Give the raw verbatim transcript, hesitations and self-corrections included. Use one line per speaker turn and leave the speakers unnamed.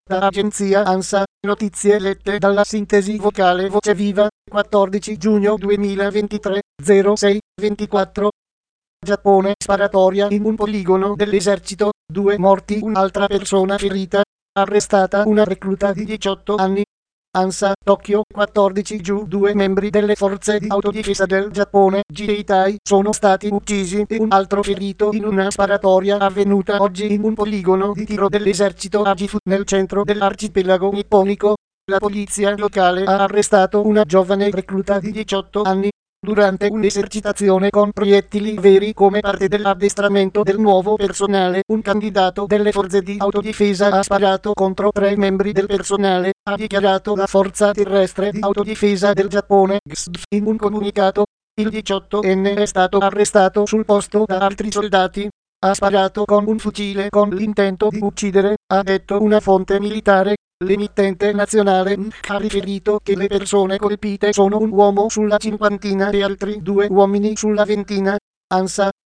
Da agenzia ANSA, notizie lette dalla sintesi vocale Voce Viva, quattordici giugno duemilaventitré, zero sei ventiquattro. Giappone, sparatoria in un poligono dell'esercito, due morti, un'altra persona ferita. Arrestata una recluta di diciotto anni. ANSA, Tokyo, quattordici giugno, due membri delle forze di autodifesa del Giappone, Jeitai, sono stati uccisi e un altro ferito in una sparatoria avvenuta oggi in un poligono di tiro dell'esercito a Gifu, nel centro dell'arcipelago nipponico. La polizia locale ha arrestato una giovane recluta di diciotto anni durante un'esercitazione con proiettili veri come parte dell'addestramento del nuovo personale. Un candidato delle forze di autodifesa ha sparato contro tre membri del personale, ha dichiarato la Forza Terrestre di Autodifesa del Giappone G S D F in un comunicato. Il diciottenne è stato arrestato sul posto da altri soldati. Ha sparato con un fucile con l'intento di uccidere, ha detto una fonte militare. L'emittente nazionale N H ha riferito che le persone colpite sono un uomo sulla cinquantina e altri due uomini sulla ventina. ANSA,